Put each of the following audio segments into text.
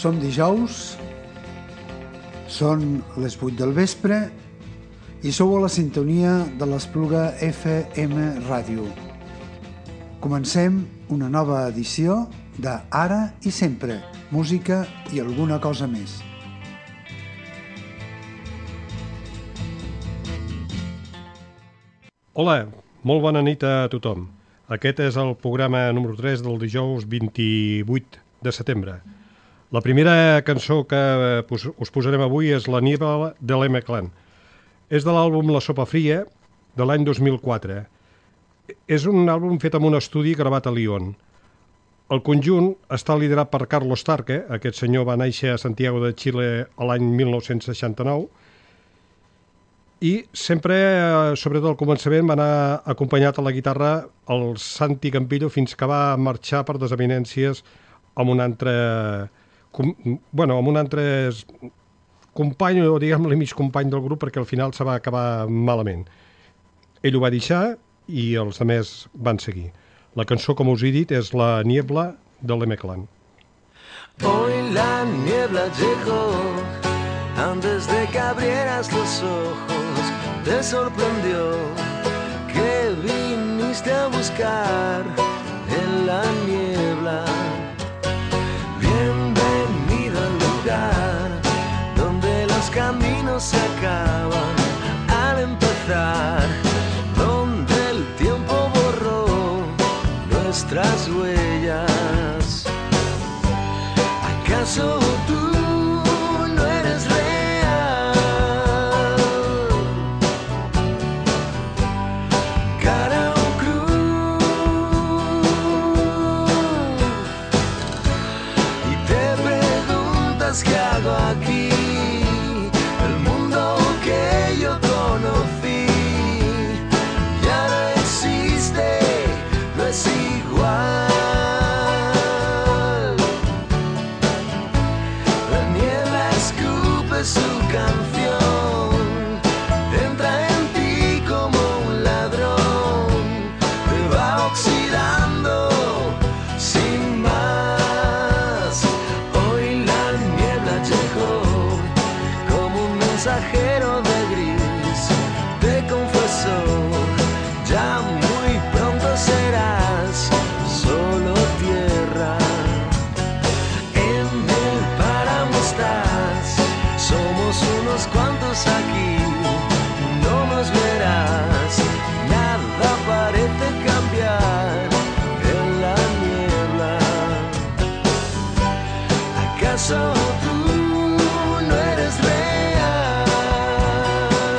Som dijous, són les 8 del vespre i sou a la sintonia de l'Espluga FM Ràdio. Comencem una nova edició de Ara i Sempre, música i alguna cosa més. Hola, molt bona nit a tothom. Aquest és el programa número 3 del dijous 28 de setembre. La primera cançó que us posarem avui és La niebla de l'M-Clan. És de l'àlbum La sopa fria, de l'any 2004. És un àlbum fet amb un estudi gravat a Lyon. El conjunt està liderat per Carlos Tarque. Aquest senyor va néixer a Santiago de Xile l'any 1969 i sempre, sobretot al començament, va anar acompanyat a la guitarra el Santi Campillo fins que va marxar per desavinences amb un altre company, o diguem-li mig company del grup, perquè al final se va acabar malament. Ell ho va deixar i els altres van seguir. La cançó, com us he dit, és La niebla de l'M-Clan. Hoy la niebla llegó, antes de que abrieras los ojos, te sorprendió que viniste a buscar en la niebla. Bienvenido al lugar donde los caminos se acaban al empezar, donde el tiempo borró nuestras huellas. ¿Acaso tú no eres real? Cara o cruz, y te preguntas qué hago aquí. El mundo que yo conocí ya no existe, no es igual. Su canción entra en ti como un ladrón, te va oxidando sin más. Hoy la niebla llegó como un mensajero de gris, te confesó, ya muy pronto serás solo tierra. En el páramo estás, somos unos cuantos aquí, no nos verás, nada parece cambiar en la niebla. ¿Acaso tú no eres real?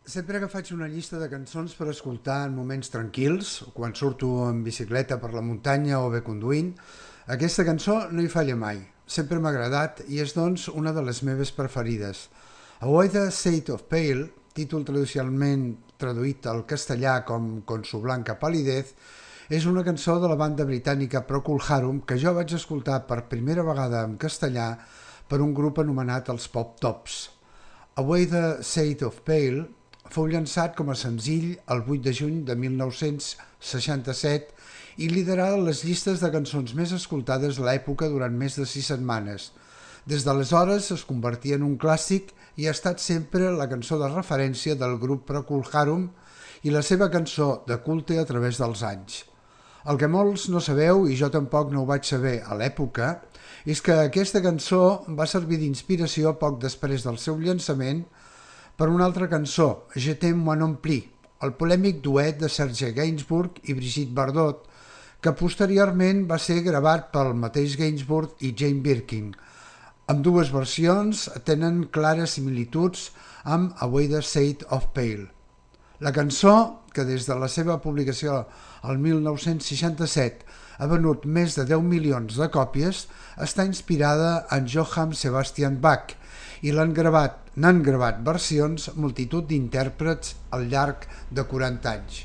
Sempre que faig una llista de cançons per escoltar en moments tranquils, o quan surto en bicicleta per la muntanya o bé conduint, aquesta cançó no hi falla mai. Sempre m'ha agradat i és, doncs, una de les meves preferides. Avoid the Shade of Pale, títol tradicionalment traduït al castellà com Con su blanca palidez, és una cançó de la banda britànica Procol Harum que jo vaig escoltar per primera vegada en castellà per un grup anomenat els Pop Tops. Avoid the Shade of Pale fou llançat com a senzill el 8 de juny de 1967 i liderà les llistes de cançons més escoltades a l'època durant més de 6 setmanes. Des d'aleshores es convertia en un clàssic i ha estat sempre la cançó de referència del grup Procol Harum i la seva cançó de culte a través dels anys. El que molts no sabeu, i jo tampoc no ho vaig saber a l'època, és que aquesta cançó va servir d'inspiració poc després del seu llançament per una altra cançó, Je t'aime moi non plus, el polèmic duet de Serge Gainsbourg i Brigitte Bardot, que posteriorment va ser gravat pel mateix Gainsbourg i Jane Birkin. Ambdues versions tenen clares similituds amb Avoid the Shade of Pale. La cançó, que des de la seva publicació el 1967 ha venut més de 10 milions de còpies, està inspirada en Johann Sebastian Bach i n'han gravat versions multitud d'intèrprets al llarg de 40 anys.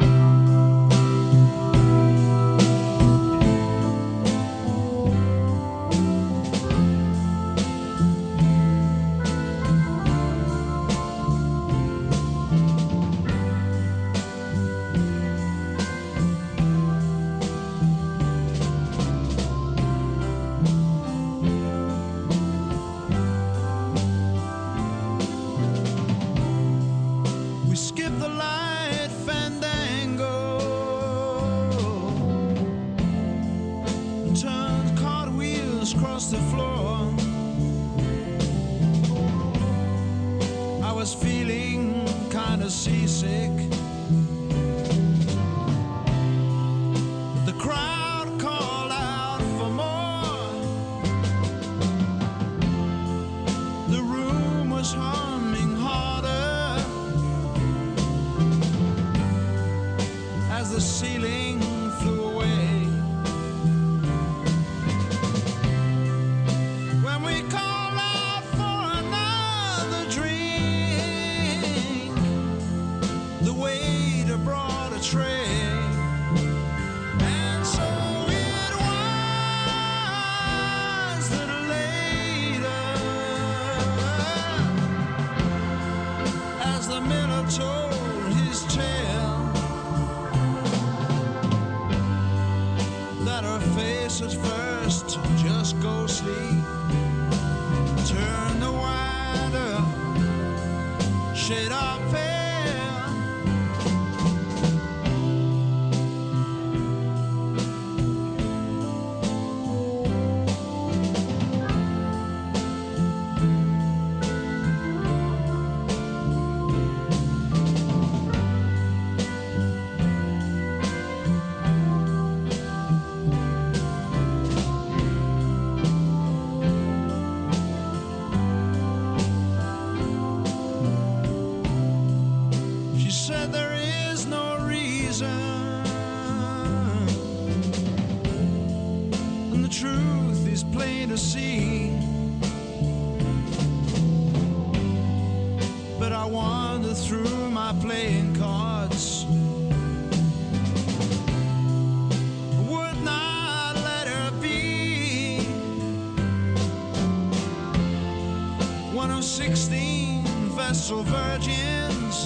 Virgins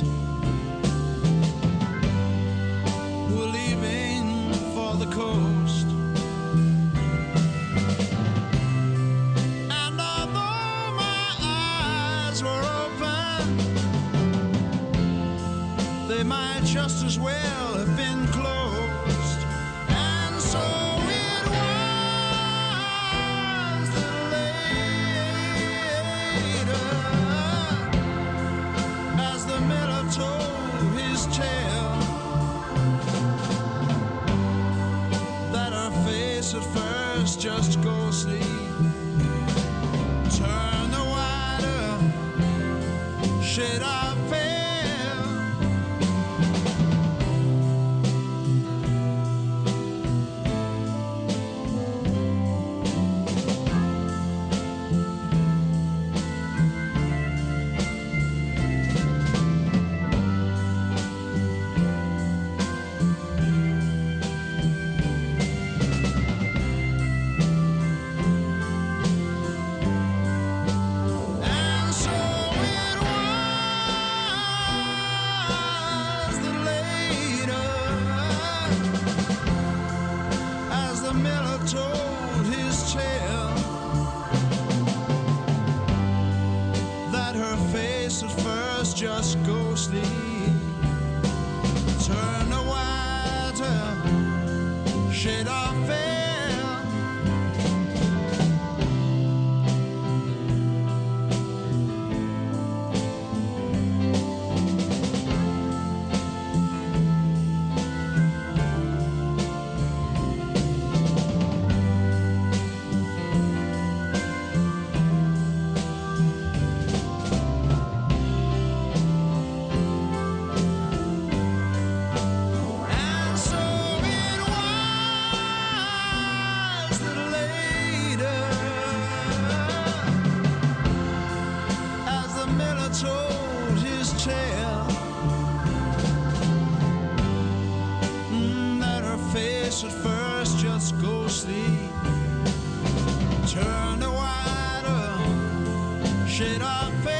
were leaving for the coast, and although my eyes were open, they might just as well have been closed. And so it was that later, as the miller told his tale, that her face at first just ghostly turned the whiter shade of pale. face at first just go sleep. Turn the wider shade of pale.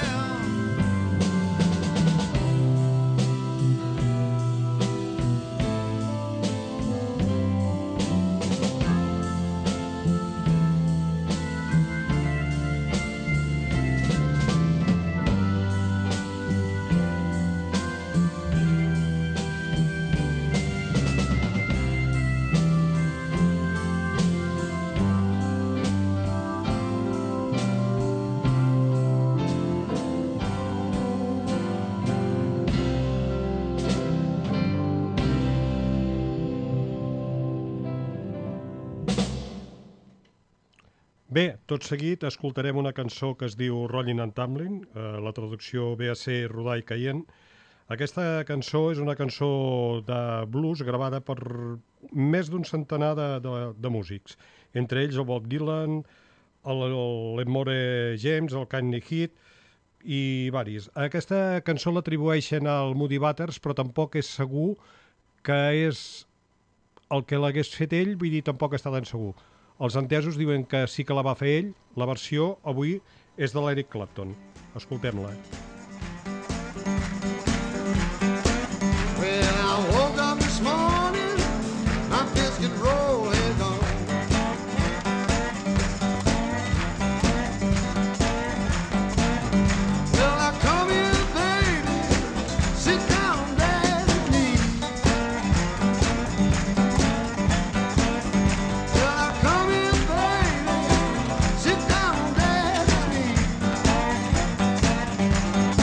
Bé, tot seguit escoltarem una cançó que es diu Rollin' and Tumblin', la traducció ve a ser Rodar i Caient. Aquesta cançó és una cançó de blues gravada per més d'un centenar de músics, entre ells el Bob Dylan, l'Emmore James, el Kanye Heat i varis. Aquesta cançó l'atribueixen al Muddy Waters, però tampoc és segur que és el que l'hagués fet ell, vull dir, tampoc està tan segur. Els entesos diuen que sí que la va fer ell. La versió avui és de l'Eric Clapton. Escoltem-la. Well, I woke up this morning, my biscuit roll had gone. Well, I come here, baby, sit down, daddy, please. Well, I come here, baby, sit down, daddy, please.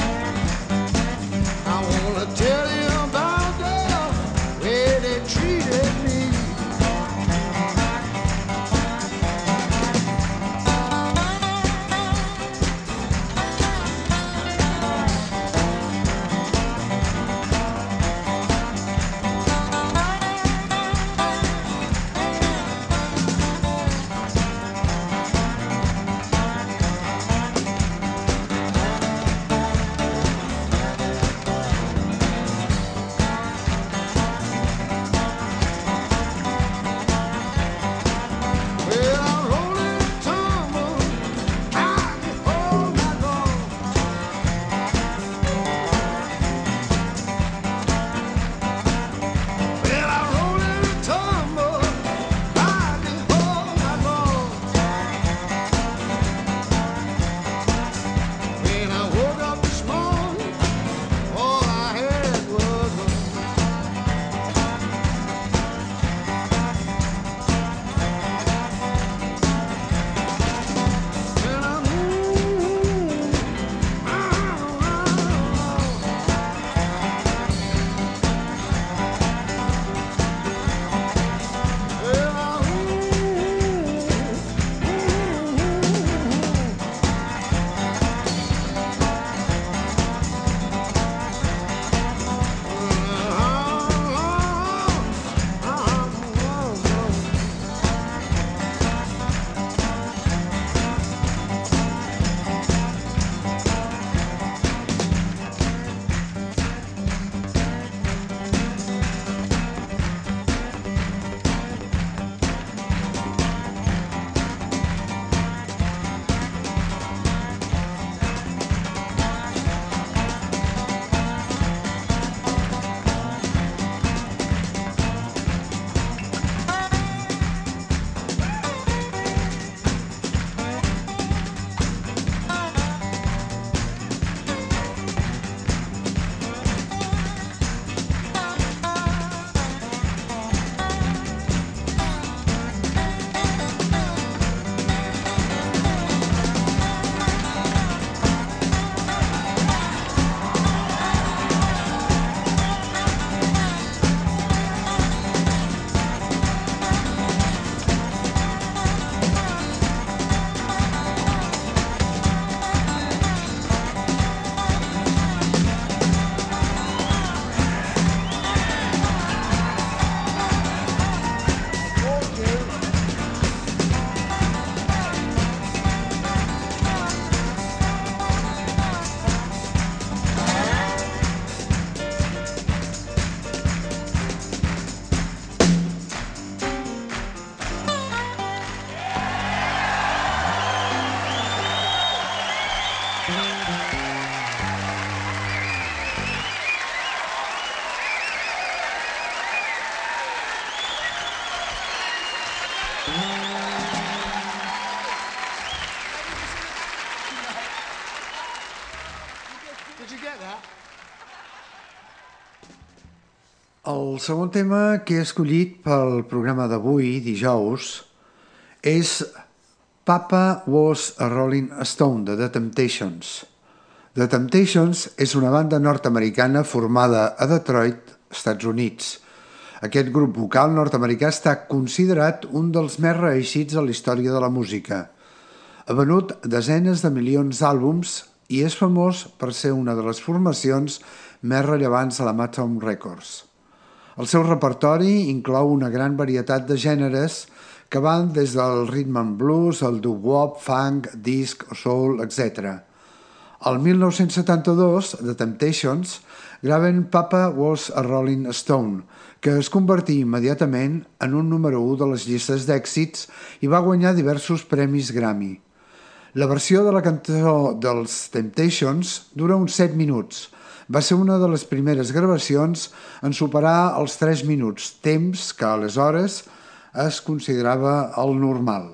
El segon tema que he escollit pel programa d'avui, dijous, és Papa Was a Rolling Stone, de The Temptations. The Temptations és una banda nord-americana formada a Detroit, Estats Units. Aquest grup vocal nord-americà està considerat un dels més reeixits a la història de la música. Ha venut desenes de milions d'àlbums i és famós per ser una de les formacions més rellevants a la Motown Records. El seu repertori inclou una gran varietat de gèneres que van des del rhythm and blues, el doo-wop, funk, disc, soul, etc. El 1972, The Temptations graven Papa Was a Rolling Stone, que es convertí immediatament en un número 1 de les llistes d'èxits i va guanyar diversos premis Grammy. La versió de la cançó dels Temptations dura uns 7 minuts. Va ser una de les primeres gravacions en superar els 3 minuts, temps que aleshores es considerava el normal.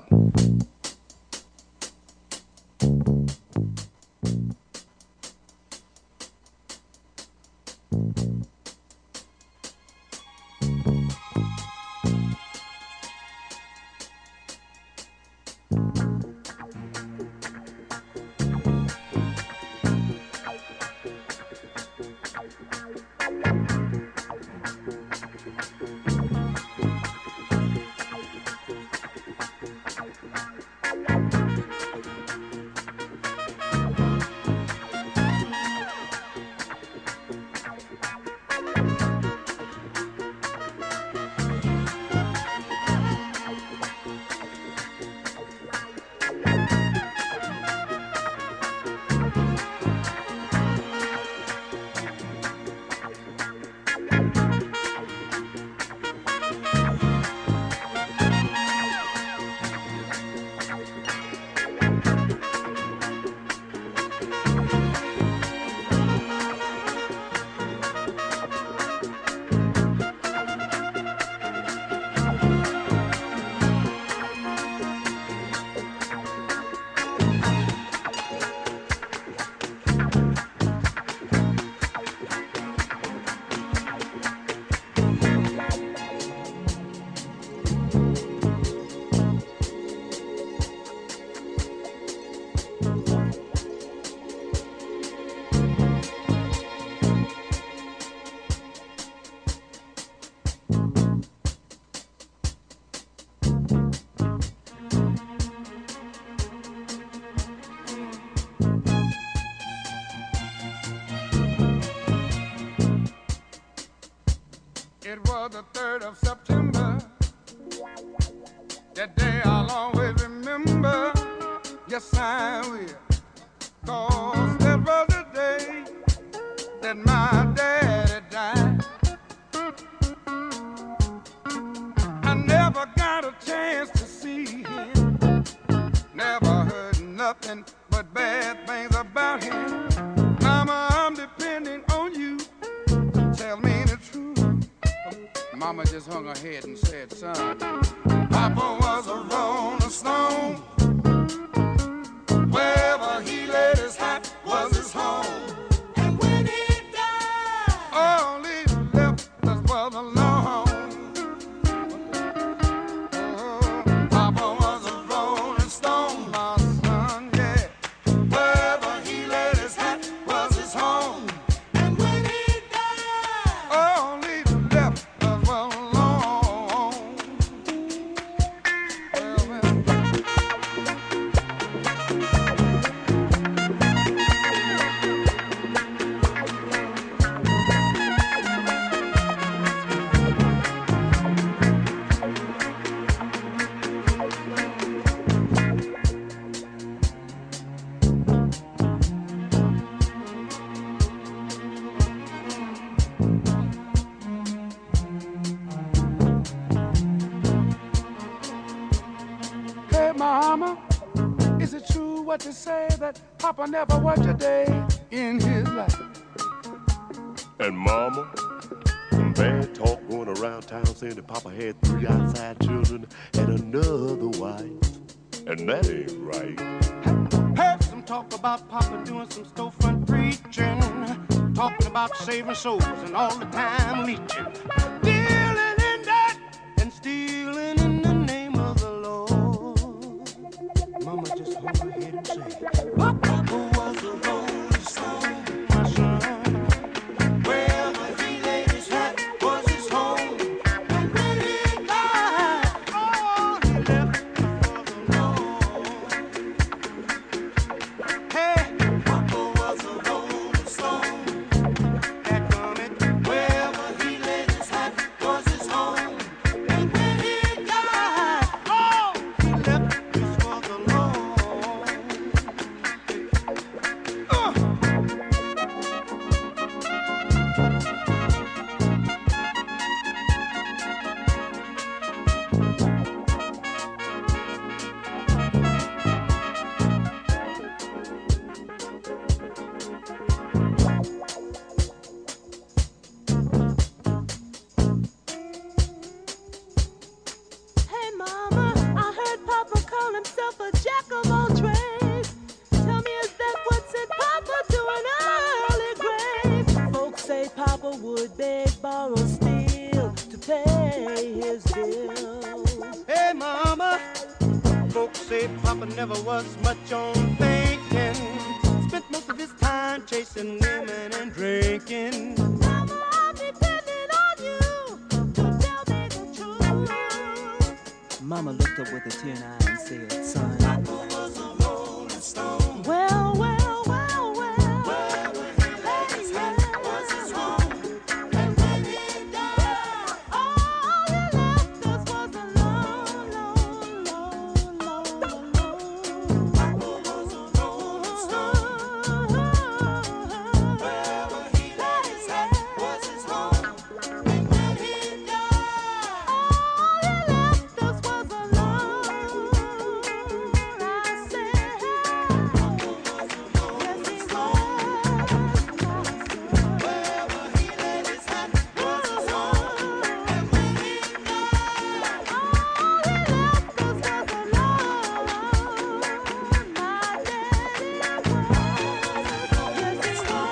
It was the 3rd of September. That day I'll always remember. Yes, I will. 'Cause that was the day that my daddy died. I never got a chance to see him. Never heard nothing but bad things about him. Mama, I'm depending on you. Tell me the truth. Mama just hung her head and said, son, Papa was a rolling stone. Wherever he laid his hat was his home. And when he died, all he left us was alone. Oh, Papa was a rolling stone, my son, yeah. Wherever he laid his hat was his home. And when he died, all he left us was alone. Hey, Mama, is it true what you say that Papa never worked a day in his life? And Mama, some bad talk going around town saying that Papa had 3 outside children and another wife. And that ain't right. Heard some talk about Papa doing some storefront preaching. talking about saving souls and all the time leeching, dealing in that and stealing in the name of the Lord. Mama, just hold her head and say, Papa was a rolling stone, my son. Wherever he laid his hat was his home. And when he died, all he left was the Lord. Hey, Papa was a rolling stone. That coming, wherever he laid his hat was his home. And when he died, all he left was for the Lord. Hey mama, I heard Papa call himself a jack of all trades. Tell me, is that what sent Papa to an early grave? Folks say Papa would beg, borrow, steal to pay his bills. Hey, Mama, folks say Papa never was much on thinking. Spent most of his time chasing women and drinking. Mama, I'm depending on you to tell me the truth. Mama looked up with a tear in her eye and said, son, Well, well, well, well. All he left us was a lone, lone, lone, lone, Wherever he laid his hat was his home. And when he died, all he left us was alone. I said, yes he was, Wherever he laid his hat was his home. And when he died, all he left us was alone. My daddy was, yes he was.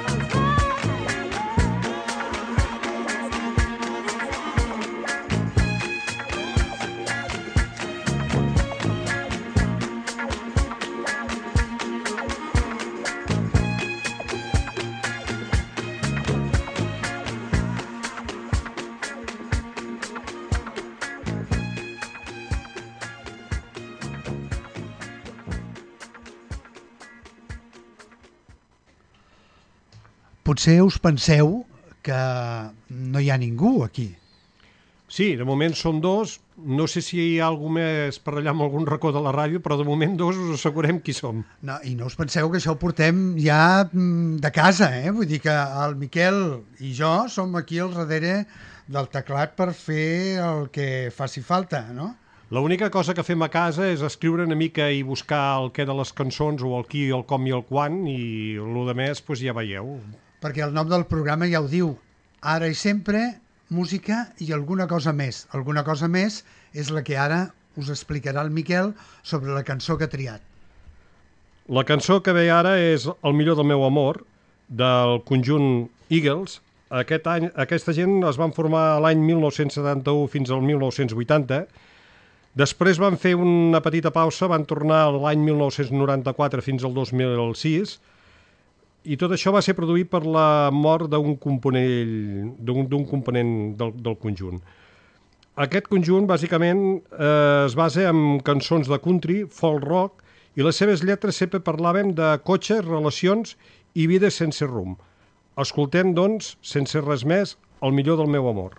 Potser us penseu que no hi ha ningú aquí. Sí, de moment són dos. No sé si hi ha algú més per allà amb algun racó de la ràdio, però de moment dos us assegurem qui som. No, i no us penseu que això ho portem ja de casa, Vull dir que el Miquel i jo som aquí al darrere del teclat per fer el que faci falta, no? L'única cosa que fem a casa és escriure una mica i buscar el què de les cançons, o el qui, el com i el quan, i el de més doncs ja veieu. Perquè el nom del programa ja ho diu, ara i sempre, música i alguna cosa més. Alguna cosa més és la que ara us explicarà el Miquel sobre la cançó que ha triat. La cançó que ve ara és El millor del meu amor, del conjunt Eagles. Aquesta gent es van formar l'any 1971 fins al 1980. Després van fer una petita pausa, van tornar l'any 1994 fins al 2006, i tot això va ser produït per la mort d'un component del conjunt. Aquest conjunt, bàsicament, es basa en cançons de country, folk rock, i les seves lletres sempre parlaven de cotxes, relacions i vida sense rumb. Escoltem, doncs, sense res més, El millor del meu amor.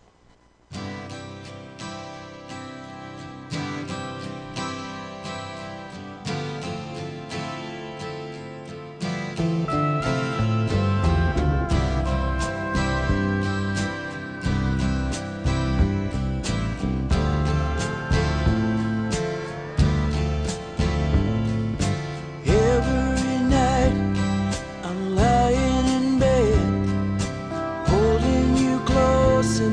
every night I'm lying in bed, holding you close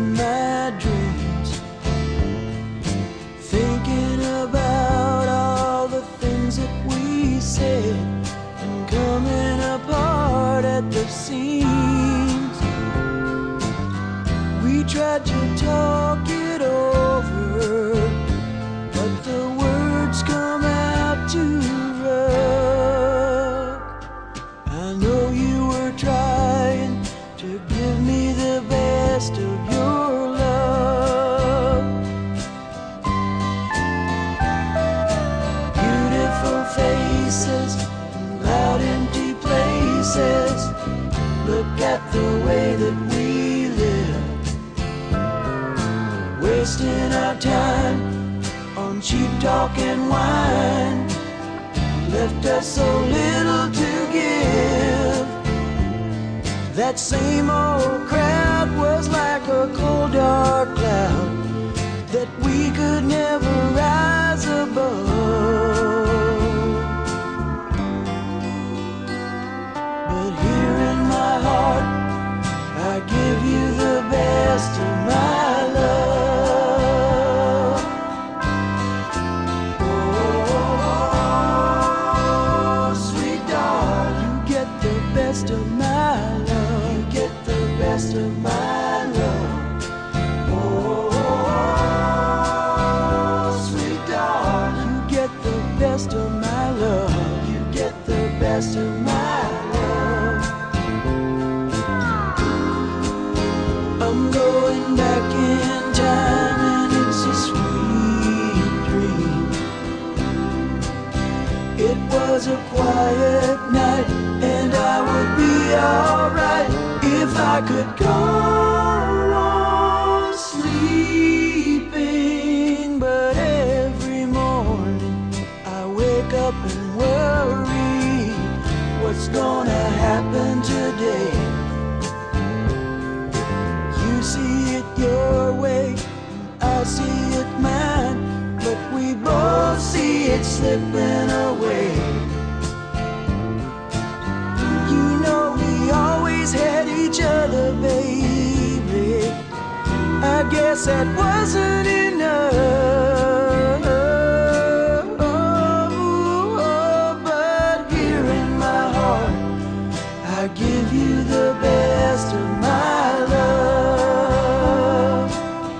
tried to talk it over, but the words come out too rough. I know you were trying to give me the best of your love. Beautiful faces, loud empty places. Look at the way that we live, wasting our time on cheap talk and wine. Left us so little to give. That same old crowd was like a cold dark cloud that we could never rise above. But here in my heart, I give you the best of my love. Oh, sweet darling, you get the best of my love. You get the best of my love. Oh, sweet darling, you get the best of my love. You get the best of my love. I'm going back in time and it's a sweet dream. It was a quiet night and I would be alright if I could go on sleeping. But every morning I wake up and worry what's gonna happen today. You see it your way, I see it mine, but we both see it slipping away. You know we always had each other, baby. I guess that wasn't enough. But here in my heart, I give you the best of my love.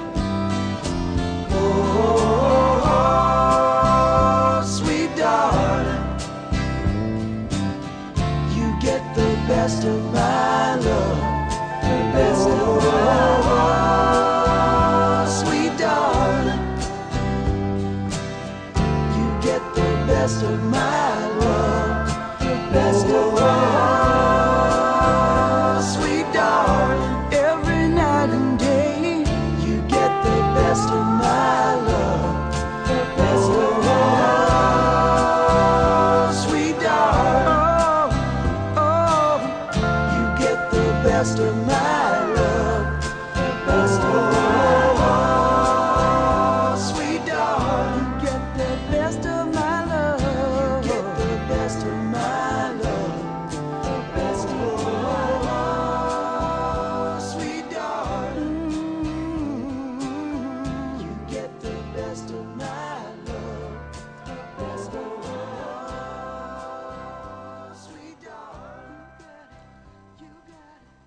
Oh, sweet darling, you get the best of my love. The best of my love. Sweet darling, you get the best of my love. The best of my love. Sweet darling, every night and day, you get the best of my love. The best of my love. Sweet darling, oh, you get the best of my love. The best of my love. Sweet darling, you get the best of my love. You get the best of my love. The best of my love. Sweet darling, you get the best of my love. The best of my love. Sweet darling, you got it.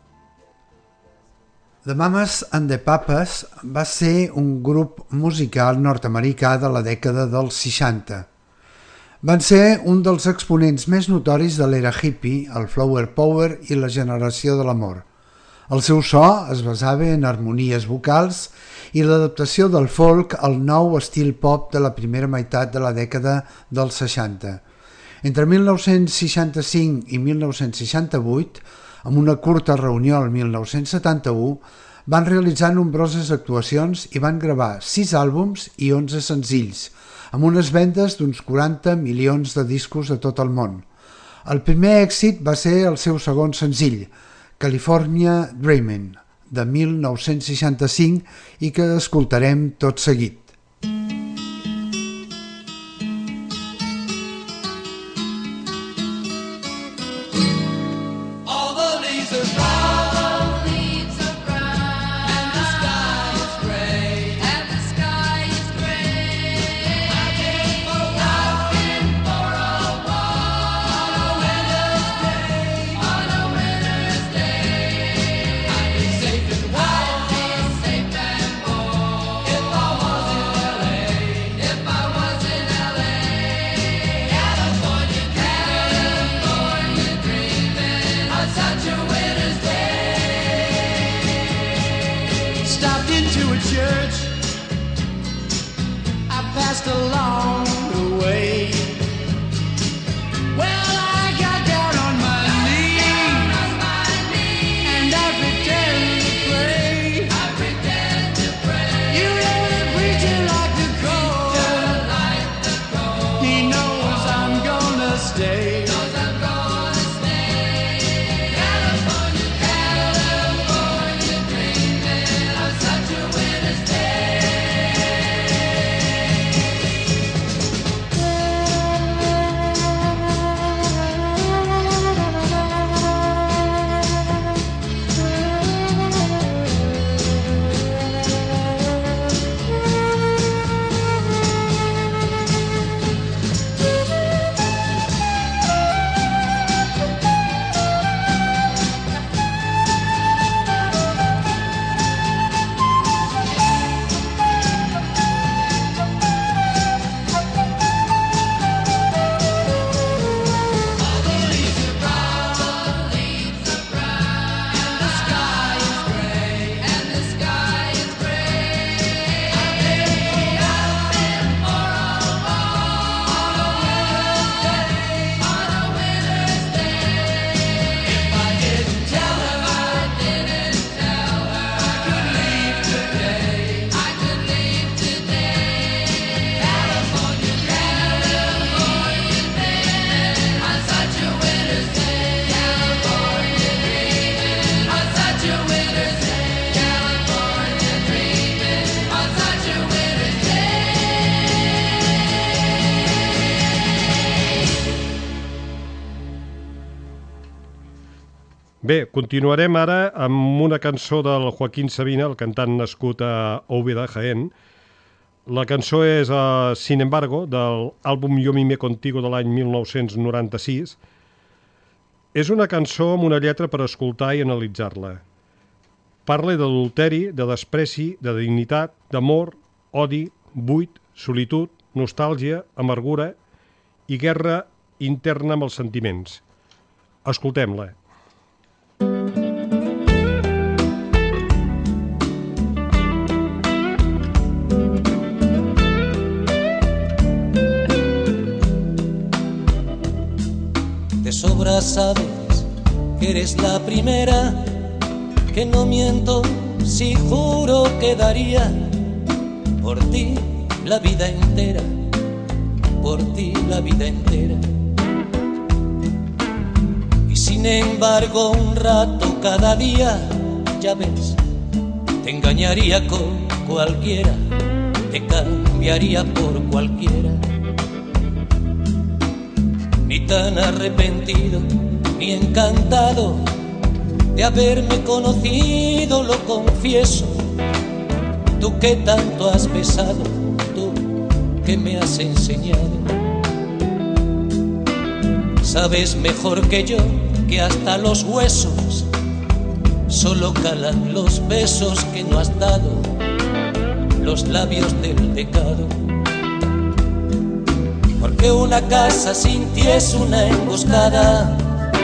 The Mamas and the Papas va ser un grup musical nord-americà de la dècada dels 60. Van ser un dels exponents més notoris de l'era hippie, el flower power i la generació de l'amor. El seu so es basava en harmonies vocals i l'adaptació del folk al nou estil pop de la primera meitat de la dècada dels 60. Entre 1965 i 1968, amb una curta reunió al 1971, van realitzar nombroses actuacions i van gravar 6 àlbums i 11 senzills, amb unes vendes d'uns 40 milions de discos a tot el món. El primer èxit va ser el seu segon senzill, California Dreamin', de 1965, i que escoltarem tot seguit. Safe and wild. church I passed along the way. Well, I got down on my knees and I pretend to pray. You know the preacher like the cold. He knows I'm gonna stay. Bé, continuarem ara amb una cançó del Joaquín Sabina, el cantant nascut a Úbeda, Jaén. La cançó és Sin embargo, de l'àlbum Yo mimé contigo de l'any 1996. És una cançó amb una lletra per escoltar i analitzar-la. Parla d'adulteri, de despreci, de dignitat, d'amor, odi, buit, solitud, nostàlgia, amargura i guerra interna amb els sentiments. Escoltem-la. De sobra sabes que eres la primera, que no miento si juro que daría por ti la vida entera, por ti la vida entera. Y sin embargo un rato cada día, ya ves, te engañaría con cualquiera, te cambiaría por cualquiera. Ni tan arrepentido, ni encantado de haberme conocido, lo confieso. Tú que tanto has besado, tú que me has enseñado. Sabes mejor que yo que hasta los huesos solo calan los besos que no has dado, los labios del pecado. Porque una casa sin ti es una emboscada,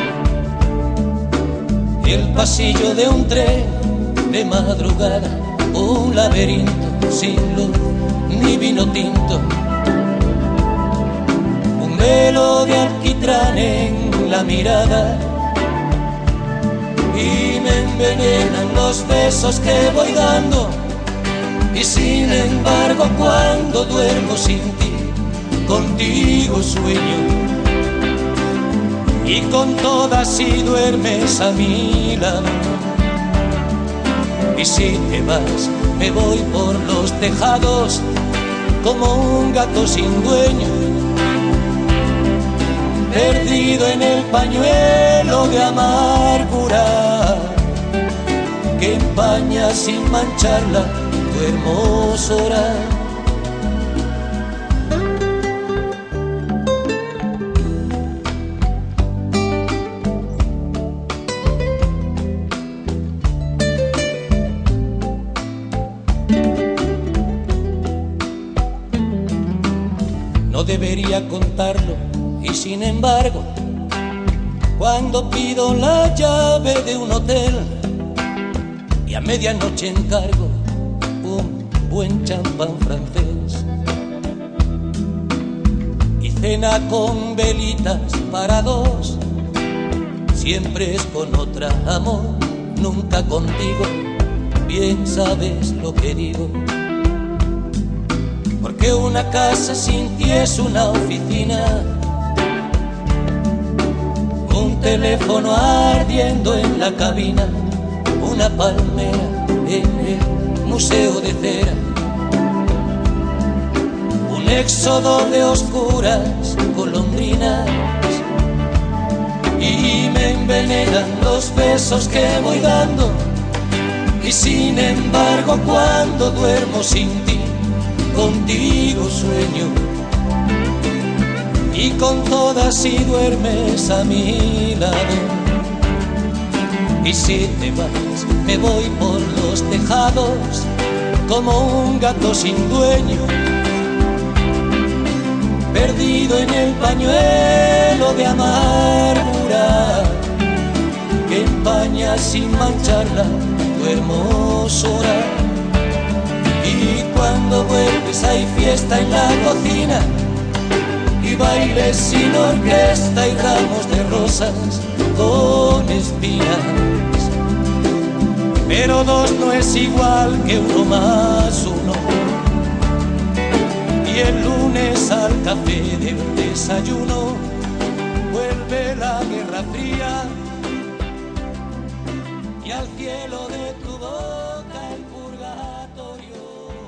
el pasillo de un tren de madrugada, un laberinto sin luz ni vino tinto, un velo de alquitrán en la mirada, y me envenenan los besos que voy dando. Y sin embargo cuando duermo sin ti, contigo sueño, y con todas si duermes a mi lado. Y si te vas, me voy por los tejados como un gato sin dueño, perdido en el pañuelo de amargura que empaña sin mancharla tu hermosura. No debería contarlo y sin embargo, cuando pido la llave de un hotel y a medianoche encargo un buen champán francés y cena con velitas para dos. Siempre es con otra, amor, nunca contigo. Bien sabes lo que digo, porque una casa sin ti es una oficina, un teléfono ardiendo en la cabina, una palmera en el museo de cera, un éxodo de oscuras golondrinas, y me envenenan los besos que voy dando. Y sin embargo cuando duermo sin ti, contigo sueño, y con todas si duermes a mi lado. Y si te vas, me voy por los tejados como un gato sin dueño, perdido en el pañuelo de amargura que empaña sin mancharla tu hermosura. Y cuando vuelves hay fiesta en la cocina, y bailes sin orquesta y ramos de rosas con espinas. Pero dos no es igual que uno más uno, y el lunes al café del desayuno vuelve la guerra fría, y al cielo de tu boca el purgatorio,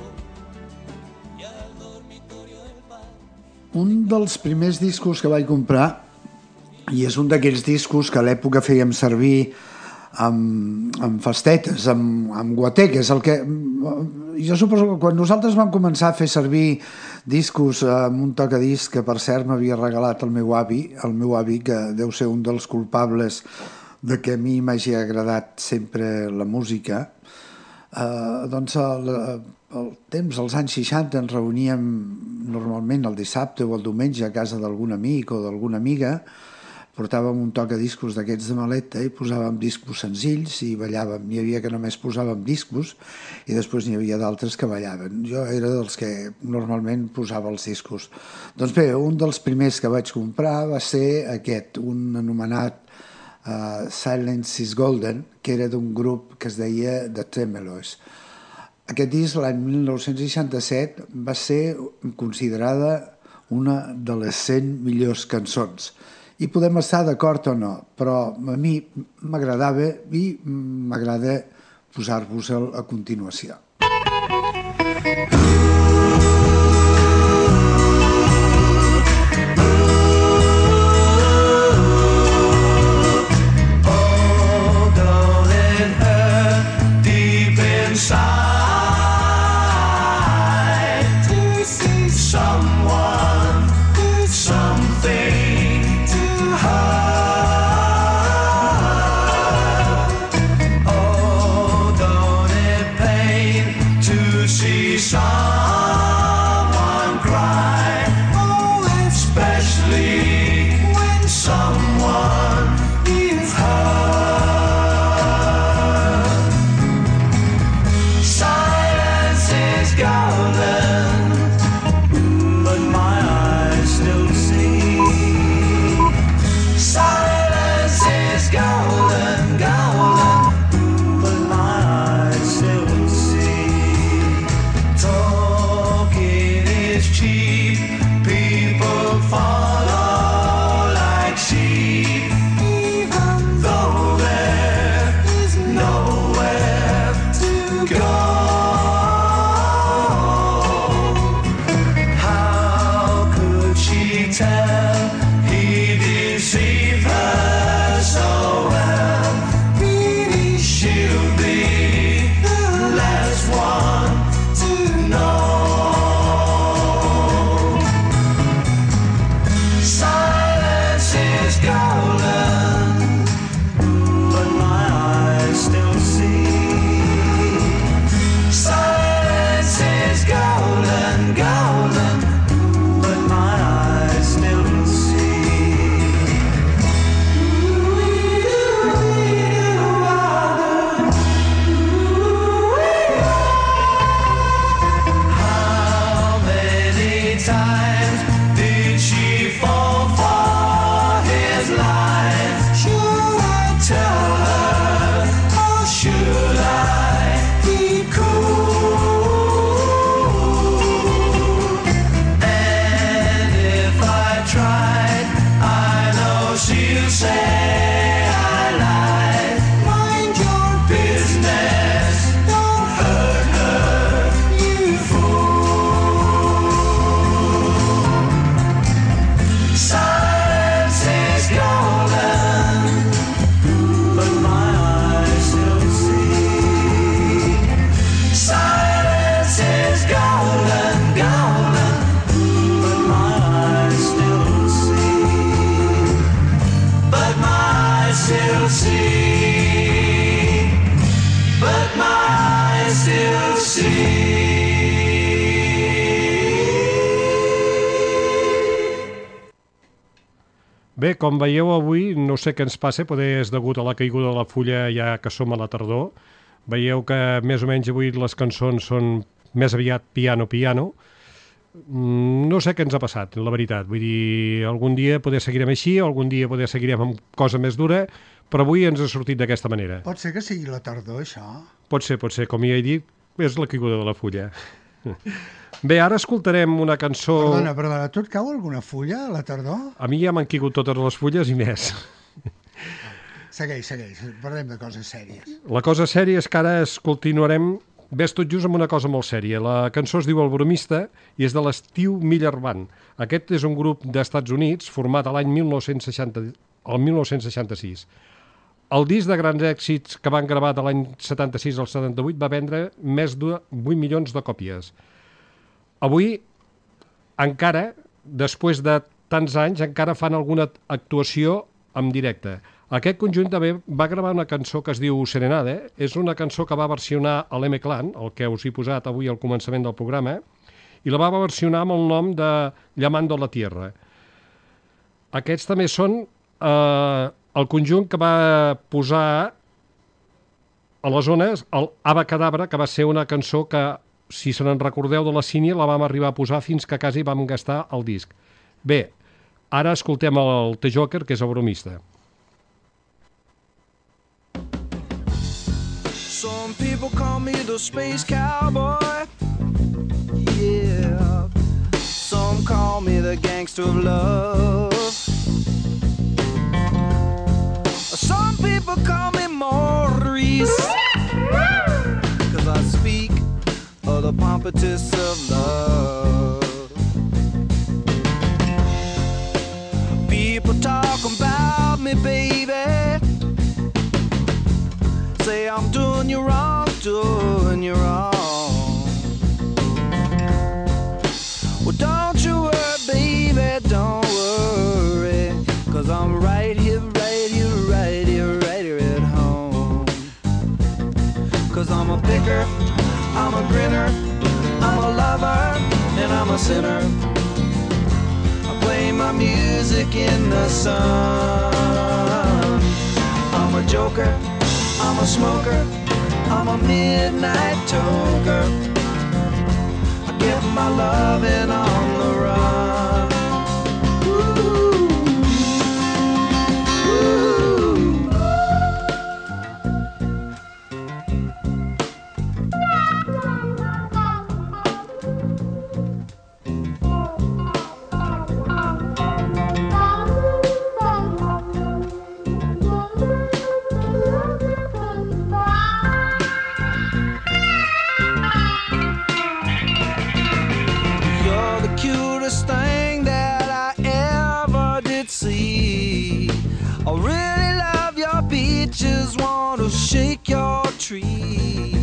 y al dormitorio el pan. Un dels primers discos que vaig comprar, i és un d'aquells discos que a l'època fèiem servir amb festetes, amb guateques, el que jo suposo que quan nosaltres vam començar a fer servir discos amb un tocadisc que per cert m'havia regalat el meu avi, que deu ser un dels culpables de que a mi m'hagi agradat sempre la música, doncs el temps, als anys 60, ens reuníem normalment el dissabte o el diumenge a casa d'algun amic o d'alguna amiga, portàvem un tocadiscos d'aquests de maleta i posàvem discos senzills i ballàvem. N'hi havia que només posàvem discos i després n'hi havia d'altres que ballaven. Jo era dels que normalment posava els discos. Doncs bé, un dels primers que vaig comprar va ser aquest, un anomenat Silence is Golden, que era d'un grup que es deia The Tremeloes. Aquest disc, l'any 1967, va ser considerada una de les 100 millors cançons. I podem estar d'acord o no, però a mi m'agradava i m'agrada posar-vos-el a continuació. Oh, don't it hurt deep inside to see someone, something song. still see. Bé, com veieu avui, no sé què ens passa, poder és degut a la caiguda de la fulla ja que som a la tardor. Veieu que més o menys avui les cançons són més aviat piano-piano. No sé què ens ha passat, la veritat. Vull dir, algun dia poder seguirem així, algun dia poder seguirem amb cosa més dura, però avui ens ha sortit d'aquesta manera. Pot ser que sigui la tardor, això? Pot ser, com ja he dit, és la caiguda de la fulla. Bé, ara escoltarem una cançó... Perdona, tu et cau alguna fulla a la tardor? A mi ja m'han caigut totes les fulles i més. Segueix, parlem de coses sèries. La cosa sèria és que ara continuarem, ves tot just amb una cosa molt sèria. La cançó es diu El Bromista i és de l'Steve Miller Band. Aquest és un grup d'Estats Units format a l'any 1966. El disc de grans èxits que van gravar de l'any 76 al 78 va vendre més de 8 milions de còpies. Avui, encara, després de tants anys, encara fan alguna actuació en directe. Aquest conjunt també va gravar una cançó que es diu Serenade. És una cançó que va versionar a l'M-Clan, el que us he posat avui al començament del programa, i la va versionar amb el nom de Llamando la Tierra. Aquests també són el conjunt que va posar a les zones el Abacadabra, que va ser una cançó que, si se n'en recordeu de la Sínia, la vam arribar a posar fins que quasi vam gastar el disc. Bé, ara escoltem el T-Joker, que és el bromista. Some people call me the space cowboy. Yeah. Some call me the gangster of love. Some people call me Maurice, 'cause I speak of the pompatus of love. People talk about me, baby, say I'm doing you wrong, doing you wrong. Well, don't you worry, baby, don't worry, 'cause I'm right here, right here, right here, right here at home. 'Cause I'm a picker, I'm a grinner, I'm a lover, and I'm a sinner. I play my music in the sun. I'm a joker, I'm a smoker, I'm a midnight toker. I get my loving on the run. Shake your tree.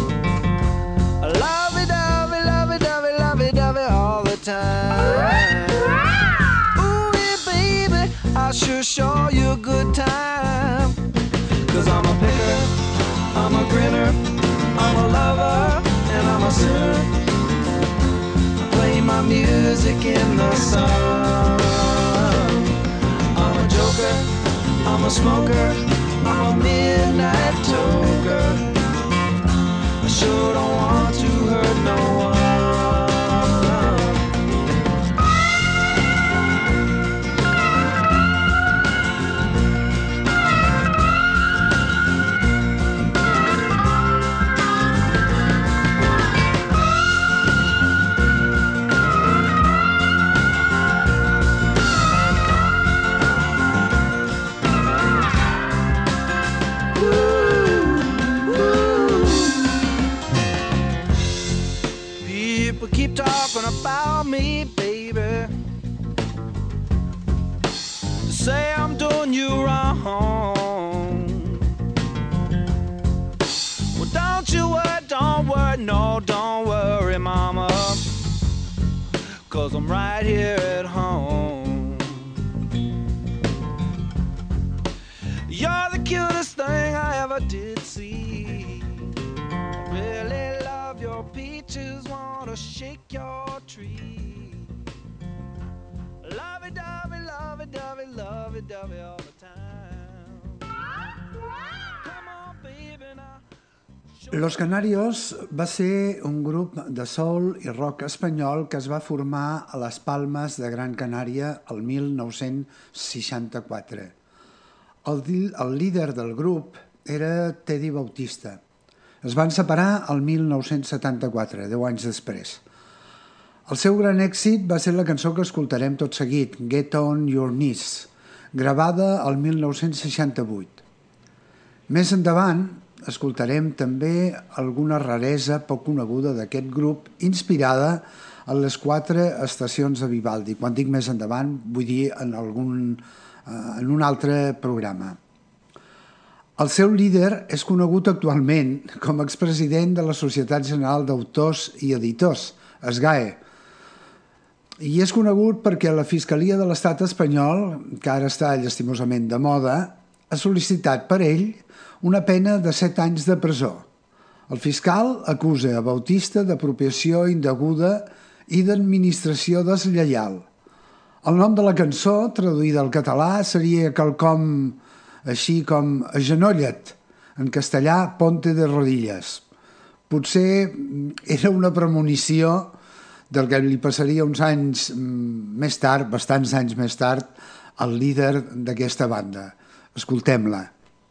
Lovey-dovey, lovey-dovey, lovey-dovey all the time. Ooh, yeah, baby, I sure show you a good time. 'Cause I'm a picker, I'm a grinner, I'm a lover, and I'm a sinner. I play my music in the sun. I'm a joker, I'm a smoker, I'm a midnight toker. I sure don't want to hurt no one. Keep talking about me, baby. Say I'm doing you wrong. Well, don't you worry, no, don't worry, mama, 'cause I'm right here at home. You're the cutest thing I ever did see. I really witches wanna shake your tree. Lovey-dovey, lovey-dovey, lovey-dovey all the time. Come on, baby, now. Los Canarios va ser un grup de soul i rock espanyol que es va formar a les Palmes de Gran Canària el 1964. El líder del grup era Teddy Bautista. Es van separar el 1974, 10 anys després. El seu gran èxit va ser la cançó que escoltarem tot seguit, Get on Your Knees, gravada el 1968. Més endavant, escoltarem també alguna raresa poc coneguda d'aquest grup, inspirada en les 4 estacions de Vivaldi. Quan dic més endavant, vull dir en un altre programa. El seu líder és conegut actualment com a expresident de la Societat General d'Autors i Editors, SGAE, i és conegut perquè la Fiscalia de l'Estat espanyol, que ara està llastimosament de moda, ha sol·licitat per ell una pena de 7 anys de presó. El fiscal acusa a Bautista d'apropiació indeguda i d'administració deslleial. El nom de la cançó, traduïda al català, seria quelcom així com Agenolla't, en castellà Ponte de rodilles. Potser era una premonició del que li passaria uns anys més tard, bastants anys més tard, al líder d'aquesta banda. Escoltem-la.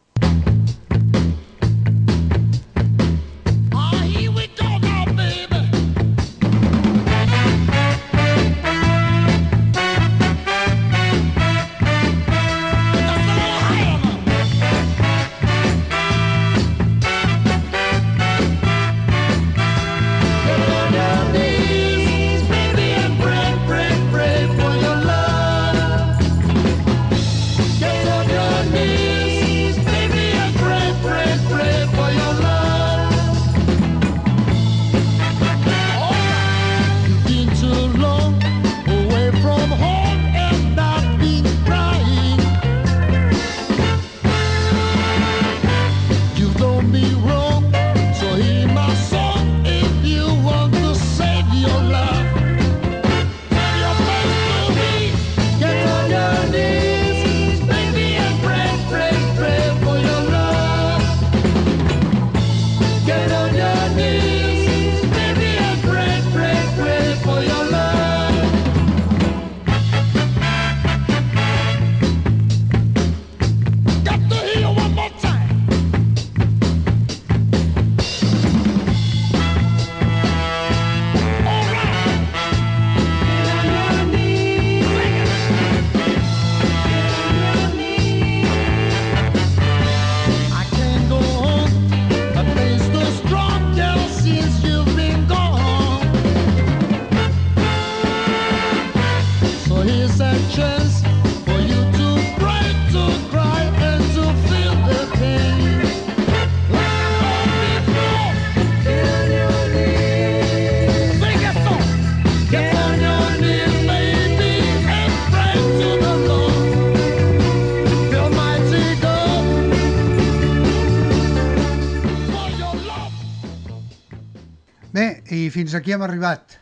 Bé, i fins aquí hem arribat.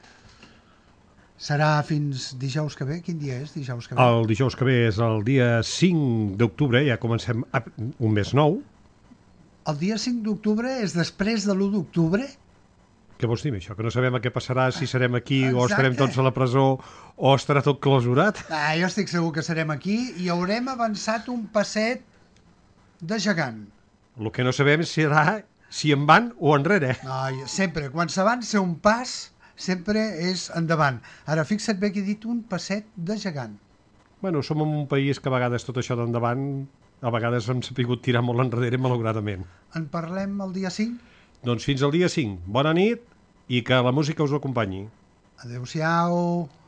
Serà fins dijous que ve? Quin dia és dijous que ve? El dijous que ve és el dia 5 d'octubre, ja comencem un mes nou. El dia 5 d'octubre és després de l'1 d'octubre? Què vols dir, això? Que no sabem què passarà, si serem aquí o estarem tots a la presó o estarà tot clausurat? Jo estic segur que serem aquí i haurem avançat un passet de gegant. El que no sabem serà si en van o enrere. No, sempre, quan s'avança un pas, sempre és endavant. Ara, fixa't bé que he dit un passet de gegant. Bueno, som en un país que a vegades tot això d'endavant, a vegades hem sapigut tirar molt enrere, malauradament. En parlem el dia 5? Doncs fins al dia 5. Bona nit i que la música us acompanyi. Adéu-siau.